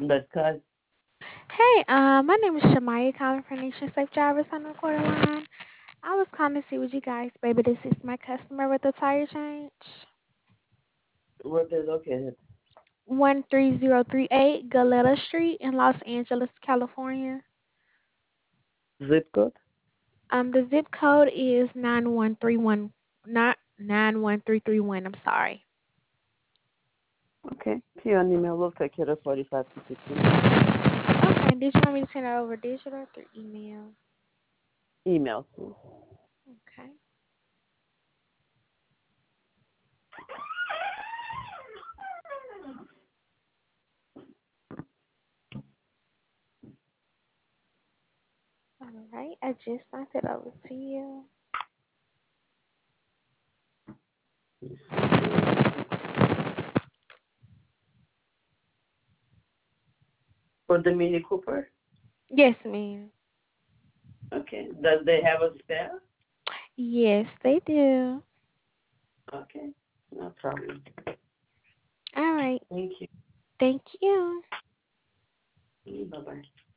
But cause Hey, my name is Shamaya calling from Nation Safe Drivers on the quarter line. I was calling to see what you guys be able to assist my customer with a tire change. where they located? 13038 Galetta Street in Los Angeles, California. Zip code? The zip code is 91331, not 91331. I'm sorry. Okay. See you on email. We'll take care of 45 to 60 minutes. Okay, did you want me to send it over digital or through email? Email, please. Okay. All right, I just sent it over to you. For the Mini Cooper? Yes, ma'am. Okay. Does they have a spare? Yes, they do. Okay. No problem. All right. Thank you. Thank you. Bye-bye.